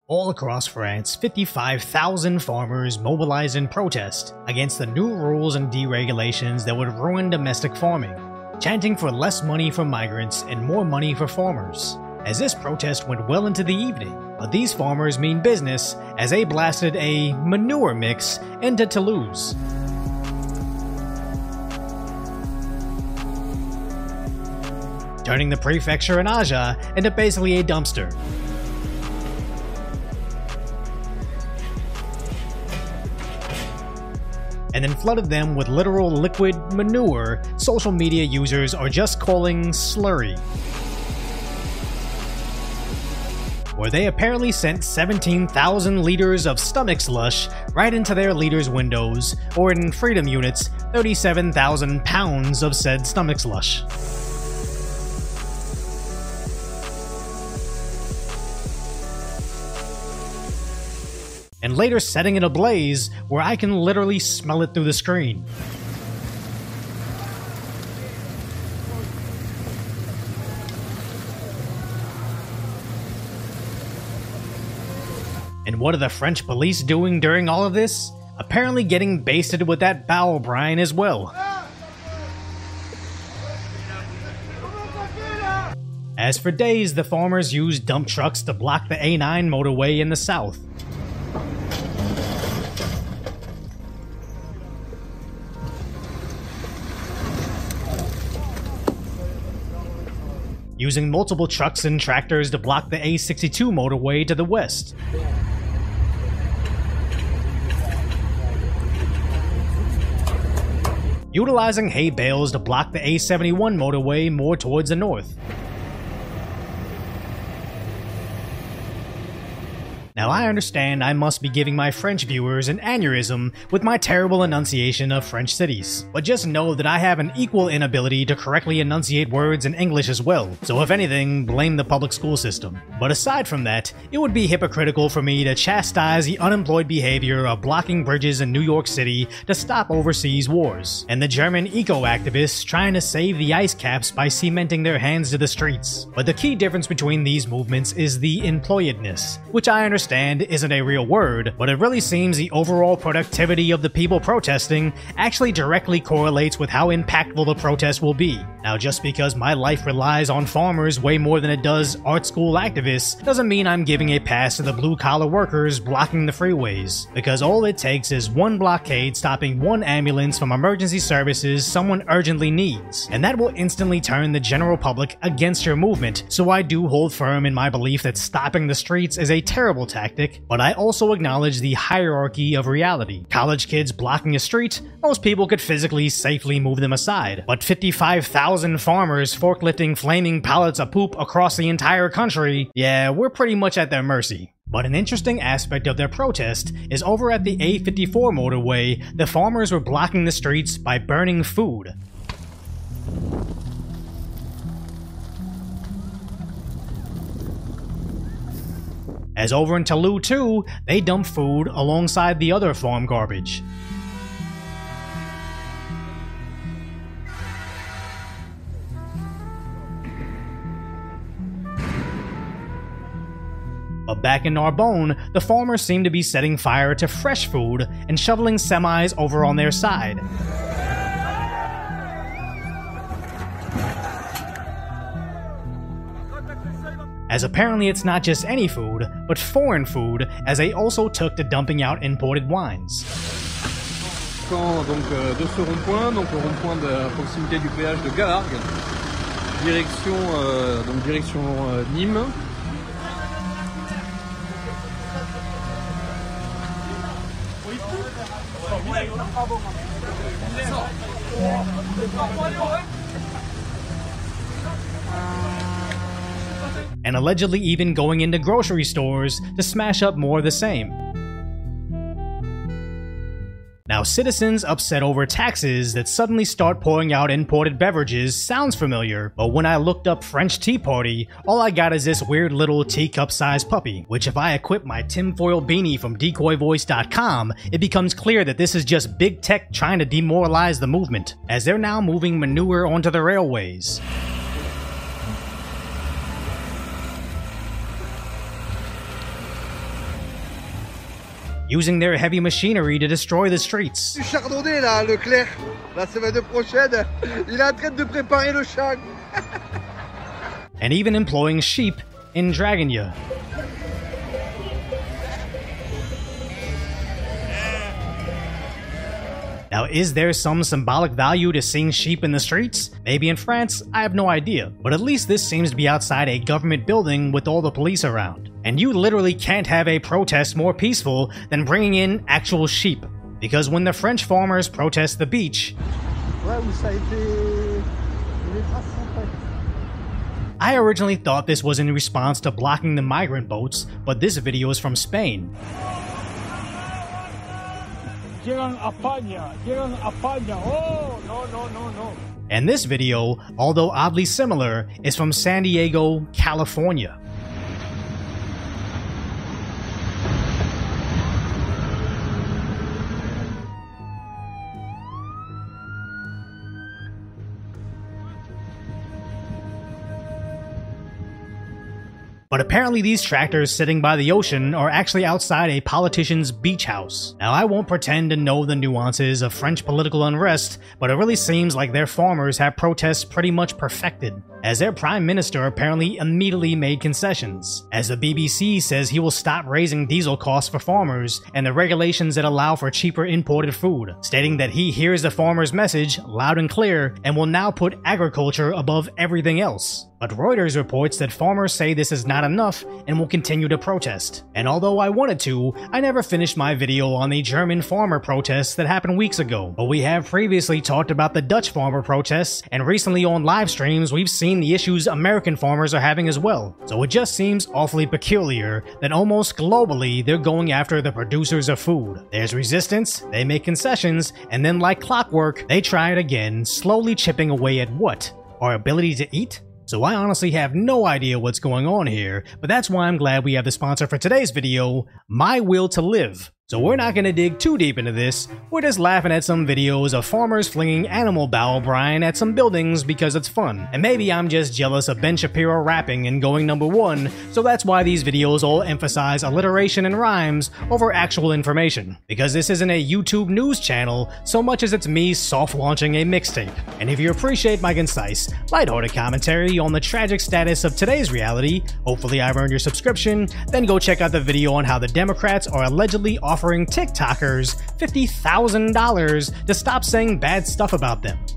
All across France, 55,000 farmers mobilized in protest against the new rules and deregulations that would ruin domestic farming, chanting for less money for migrants and more money for farmers. As this protest went well into the evening, but these farmers mean business as they blasted a manure mix into Toulouse. Turning the prefecture in Agen into basically a dumpster. And then flooded them with literal liquid manure social media users are just calling slurry. Where they apparently sent 17,000 liters of stomach slush right into their leaders' windows, or in freedom units, 37,000 pounds of said stomach slush. And later setting it ablaze where I can literally smell it through the screen. And what are the French police doing during all of this? Apparently getting basted with that bowel brine as well. As for days, the farmers used dump trucks to block the A9 motorway in the south. Using multiple trucks and tractors to block the A62 motorway to the west. Utilizing hay bales to block the A71 motorway more towards the north. Now I understand I must be giving my French viewers an aneurysm with my terrible enunciation of French cities, but just know that I have an equal inability to correctly enunciate words in English as well, so if anything, blame the public school system. But aside from that, it would be hypocritical for me to chastise the unemployed behavior of blocking bridges in New York City to stop overseas wars, and the German eco-activists trying to save the ice caps by cementing their hands to the streets. But the key difference between these movements is the employedness, which I understand isn't a real word, but it really seems the overall productivity of the people protesting actually directly correlates with how impactful the protest will be. Now, just because my life relies on farmers way more than it does art school activists doesn't mean I'm giving a pass to the blue-collar workers blocking the freeways, because all it takes is one blockade stopping one ambulance from emergency services someone urgently needs, and that will instantly turn the general public against your movement. So I do hold firm in my belief that stopping the streets is a terrible tactic, but I also acknowledge the hierarchy of reality. College kids blocking a street, most people could physically safely move them aside, but 55,000 farmers forklifting flaming pallets of poop across the entire country, yeah, we're pretty much at their mercy. But an interesting aspect of their protest is over at the A54 motorway, the farmers were blocking the streets by burning food. As over in Toulouse too, they dump food alongside the other farm garbage. But back in Narbonne, the farmers seem to be setting fire to fresh food and shoveling semis over on their side. As apparently it's not just any food, but foreign food, as they also took to dumping out imported wines. Donc de ce rond-point, donc le rond-point de proximité du péage de Galargues, direction Nîmes. And allegedly even going into grocery stores to smash up more of the same. Now, citizens upset over taxes that suddenly start pouring out imported beverages sounds familiar, but when I looked up French Tea Party, all I got is this weird little teacup-sized puppy, which if I equip my tinfoil beanie from decoyvoice.com, it becomes clear that this is just big tech trying to demoralize the movement, as they're now moving manure onto the railways. using their heavy machinery to destroy the streets. Du chardonnay là, Leclerc, la semaine prochaine, il est en train de préparer le champ. And even employing sheep in Dragonya. Now, is there some symbolic value to seeing sheep in the streets? Maybe in France? I have no idea. But at least this seems to be outside a government building with all the police around. And you literally can't have a protest more peaceful than bringing in actual sheep. Because when the French farmers protest the beach, I originally thought this was in response to blocking the migrant boats, but this video is from Spain. Oh, no. And this video, although oddly similar, is from San Diego, California. But apparently these tractors sitting by the ocean are actually outside a politician's beach house. Now, I won't pretend to know the nuances of French political unrest, but it really seems like their farmers have protests pretty much perfected, as their prime minister apparently immediately made concessions, as the BBC says he will stop raising diesel costs for farmers and the regulations that allow for cheaper imported food, stating that he hears the farmers' message loud and clear and will now put agriculture above everything else. But Reuters reports that farmers say this is not enough and will continue to protest. And although I wanted to, I never finished my video on the German farmer protests that happened weeks ago. But we have previously talked about the Dutch farmer protests, and recently on live streams we've seen the issues American farmers are having as well. So it just seems awfully peculiar that almost globally they're going after the producers of food. There's resistance, they make concessions, and then like clockwork, they try it again, slowly chipping away at what? Our ability to eat? So I honestly have no idea what's going on here, but that's why I'm glad we have the sponsor for today's video, My Will to Live. So we're not going to dig too deep into this, we're just laughing at some videos of farmers flinging animal bowel brine at some buildings because it's fun. And maybe I'm just jealous of Ben Shapiro rapping and going #1, so that's why these videos all emphasize alliteration and rhymes over actual information. Because this isn't a YouTube news channel so much as it's me soft launching a mixtape. And if you appreciate my concise, lighthearted commentary on the tragic status of today's reality, hopefully I've earned your subscription, then go check out the video on how the Democrats are allegedly offering TikTokers $50,000 to stop saying bad stuff about them.